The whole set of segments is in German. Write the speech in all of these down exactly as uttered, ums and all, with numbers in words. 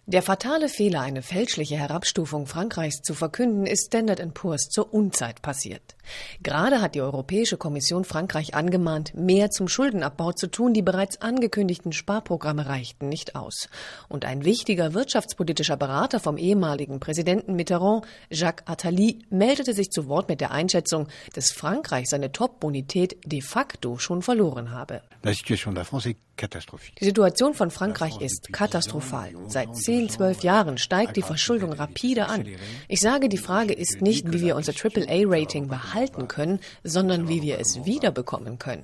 Der fatale Fehler, eine fälschliche Herabstufung Frankreichs zu verkünden, ist Standard and Poor's zur Unzeit passiert. Gerade hat die Europäische Kommission Frankreich angemahnt, mehr zum Schuldenabbau zu tun. Die bereits angekündigten Sparprogramme reichten nicht aus. Und ein wichtiger wirtschaftspolitischer Berater vom ehemaligen Präsidenten Mitterrand, Jacques Attali, meldete sich zu Wort mit der Einschätzung, dass Frankreich seine Top-Bonität de facto schon verloren habe. Die Situation von Frankreich ist katastrophal. Seit zehn, zwölf Jahren steigt die Verschuldung rapide an. Ich sage, die Frage ist nicht, wie wir unser Triple A Rating behalten können, sondern wie wir es wiederbekommen können.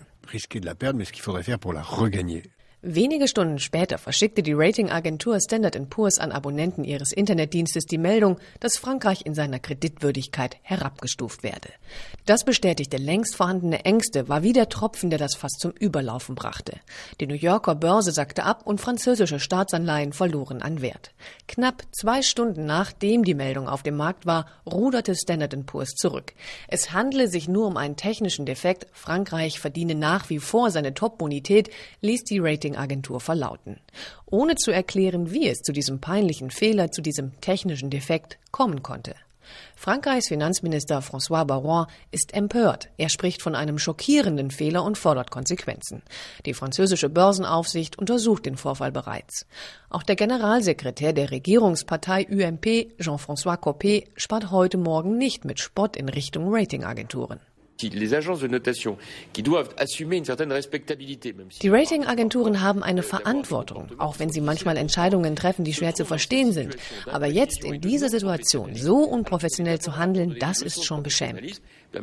Wenige Stunden später verschickte die Ratingagentur Standard and Poor's an Abonnenten ihres Internetdienstes die Meldung, dass Frankreich in seiner Kreditwürdigkeit herabgestuft werde. Das bestätigte längst vorhandene Ängste, war wie der Tropfen, der das Fass zum Überlaufen brachte. Die New Yorker Börse sackte ab und französische Staatsanleihen verloren an Wert. Knapp zwei Stunden nachdem die Meldung auf dem Markt war, ruderte Standard and Poor's zurück. Es handle sich nur um einen technischen Defekt. Frankreich verdiene nach wie vor seine Top-Bonität, ließ die Rating Agentur verlauten, ohne zu erklären, wie es zu diesem peinlichen Fehler, zu diesem technischen Defekt kommen konnte. Frankreichs Finanzminister François Bayrou ist empört. Er spricht von einem schockierenden Fehler und fordert Konsequenzen. Die französische Börsenaufsicht untersucht den Vorfall bereits. Auch der Generalsekretär der Regierungspartei U M P, Jean-François Copé, spart heute Morgen nicht mit Spott in Richtung Ratingagenturen. Die Ratingagenturen haben eine Verantwortung, auch wenn sie manchmal Entscheidungen treffen, die schwer zu verstehen sind. Aber jetzt in dieser Situation so unprofessionell zu handeln, das ist schon beschämend.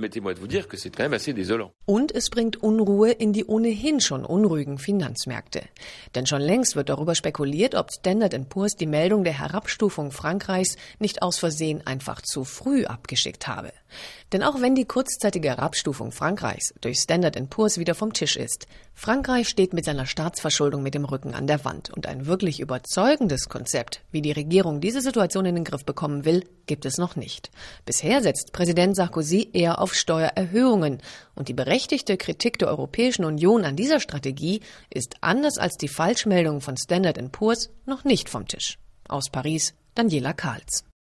Und es bringt Unruhe in die ohnehin schon unruhigen Finanzmärkte. Denn schon längst wird darüber spekuliert, ob Standard and Poor's die Meldung der Herabstufung Frankreichs nicht aus Versehen einfach zu früh abgeschickt habe. Denn auch wenn die kurzzeitige Herabstufung Frankreichs durch Standard and Poor's wieder vom Tisch ist, Frankreich steht mit seiner Staatsverschuldung mit dem Rücken an der Wand. Und ein wirklich überzeugendes Konzept, wie die Regierung diese Situation in den Griff bekommen will, gibt es noch nicht. Bisher setzt Präsident Sarkozy eher auf Steuererhöhungen. Und die berechtigte Kritik der Europäischen Union an dieser Strategie ist anders als die Falschmeldung von Standard and Poor's noch nicht vom Tisch. Aus Paris, Daniela Kahls.